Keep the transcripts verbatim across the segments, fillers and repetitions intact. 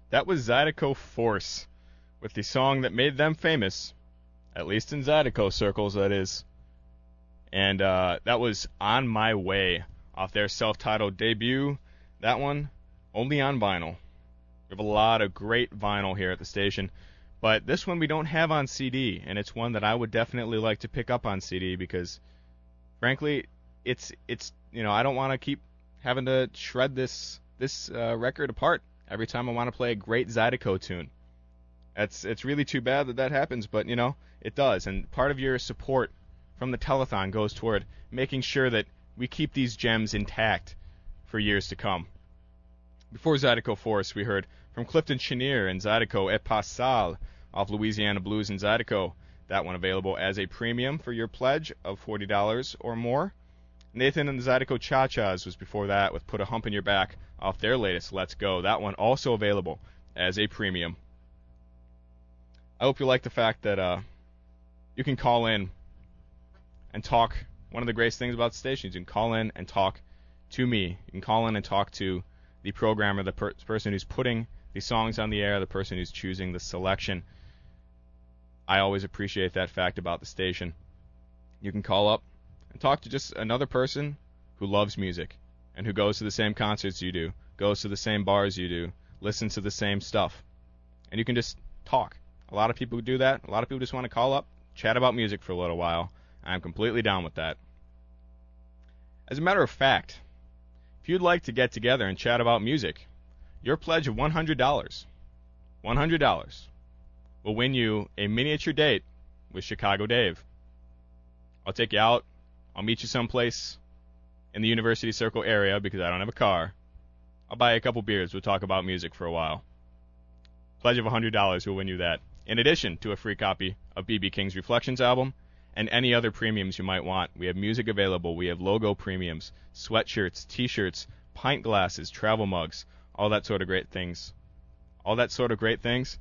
That was Zydeco Force, with the song that made them famous, at least in Zydeco circles, that is. And uh, that was On My Way, off their self-titled debut. That one, only on vinyl. We have a lot of great vinyl here at the station, but this one we don't have on C D, and it's one that I would definitely like to pick up on C D because, frankly, it's it's you know I don't want to keep having to shred this this uh, record apart every time I want to play a great Zydeco tune. It's it's really too bad that that happens, but you know it does, and part of your support from the telethon goes toward making sure that we keep these gems intact for years to come. Before Zydeco Force, we heard from Clifton Chenier and Zydeco Et Pas Sale off Louisiana Blues and Zydeco. That one available as a premium for your pledge of forty dollars or more. Nathan and the Zydeco Cha-Chas was before that with Put a Hump in Your Back off their latest Let's Go. That one also available as a premium. I hope you like the fact that uh, you can call in and talk. One of the greatest things about the station is you can call in and talk to me. You can call in and talk to the programmer, the per- person who's putting the songs on the air, the person who's choosing the selection. I always appreciate that fact about the station. You can call up and talk to just another person who loves music and who goes to the same concerts you do, goes to the same bars you do, listens to the same stuff. And you can just talk. A lot of people do that. A lot of people just want to call up, chat about music for a little while. I'm completely down with that. As a matter of fact, if you'd like to get together and chat about music, your pledge of one hundred dollars, one hundred dollars, will win you a miniature date with Chicago Dave. I'll take you out. I'll meet you someplace in the University Circle area because I don't have a car. I'll buy you a couple beers. We'll talk about music for a while. Pledge of one hundred dollars will win you that, in addition to a free copy of B B King's Reflections album and any other premiums you might want. We have music available. We have logo premiums, sweatshirts, T-shirts, pint glasses, travel mugs, all that sort of great things. All that sort of great things.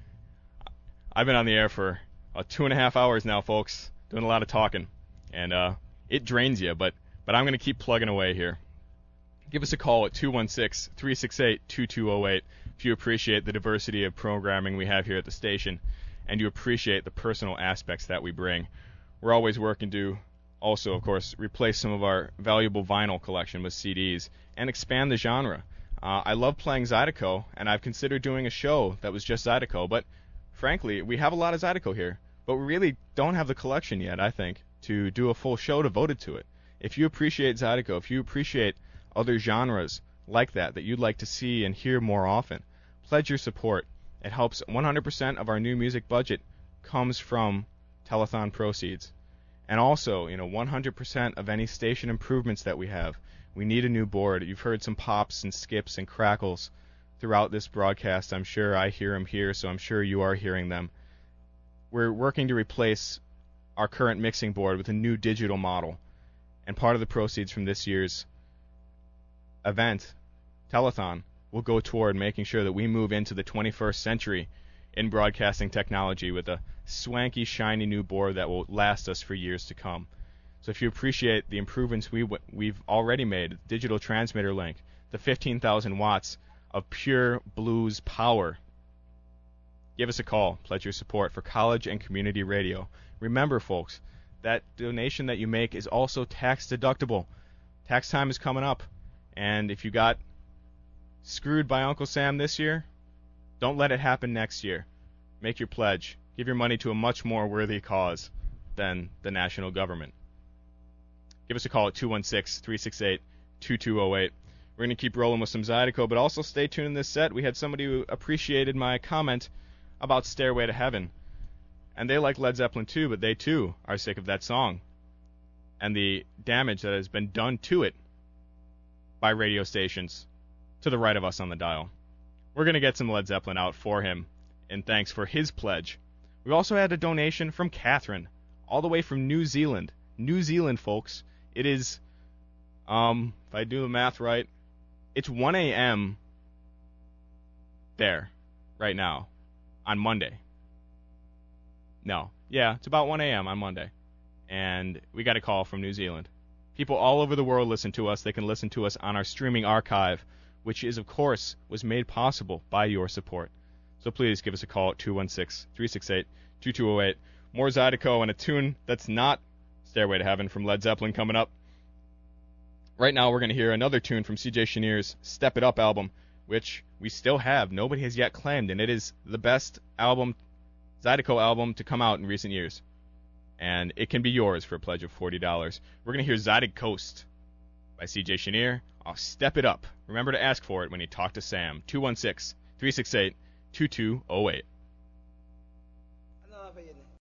I've been on the air for uh, two and a half hours now, folks, doing a lot of talking, and uh, it drains you, but, but I'm going to keep plugging away here. Give us a call at two one six, three six eight, two two zero eight if you appreciate the diversity of programming we have here at the station and you appreciate the personal aspects that we bring. We're always working to also, of course, replace some of our valuable vinyl collection with C Ds and expand the genre. Uh, I love playing Zydeco, and I've considered doing a show that was just Zydeco, but frankly, we have a lot of Zydeco here, but we really don't have the collection yet, I think, to do a full show devoted to it. If you appreciate Zydeco, if you appreciate other genres like that that you'd like to see and hear more often, pledge your support. It helps. one hundred percent of our new music budget comes from telethon proceeds. And also, you know, one hundred percent of any station improvements that we have. We need a new board. You've heard some pops and skips and crackles throughout this broadcast. I'm sure I hear them here, so I'm sure you are hearing them. We're working to replace our current mixing board with a new digital model. And part of the proceeds from this year's event, telethon, will go toward making sure that we move into the twenty-first century in broadcasting technology with a swanky, shiny new board that will last us for years to come. So if you appreciate the improvements we w- we've already made, digital transmitter link, the fifteen thousand watts of pure blues power, give us a call. Pledge your support for college and community radio. Remember, folks, that donation that you make is also tax deductible. Tax time is coming up, and if you got screwed by Uncle Sam this year, don't let it happen next year. Make your pledge. Give your money to a much more worthy cause than the national government. Give us a call at two one six, three six eight, two two zero eight. We're going to keep rolling with some Zydeco, but also stay tuned in this set. We had somebody who appreciated my comment about Stairway to Heaven. And they like Led Zeppelin too, but they too are sick of that song and the damage that has been done to it by radio stations to the right of us on the dial. We're going to get some Led Zeppelin out for him in thanks for his pledge. We also had a donation from Catherine, all the way from New Zealand. New Zealand, folks. It is, um, if I do the math right, it's one a.m. there right now on Monday. No. Yeah, it's about one a.m. on Monday. And we got a call from New Zealand. People all over the world listen to us. They can listen to us on our streaming archive, which is, of course, was made possible by your support. So please give us a call at two one six, three six eight, two two zero eight. More Zydeco and a tune that's not Stairway to Heaven from Led Zeppelin coming up. Right now we're going to hear another tune from C J Cheniere's Step It Up album, which we still have. Nobody has yet claimed, and it is the best album, Zydeco album, to come out in recent years. And it can be yours for a pledge of forty dollars. We're going to hear Zydeco Coast by C J Cheniere. I'll Step It Up. Remember to ask for it when you talk to Sam. two one six, three six eight, two two zero eight.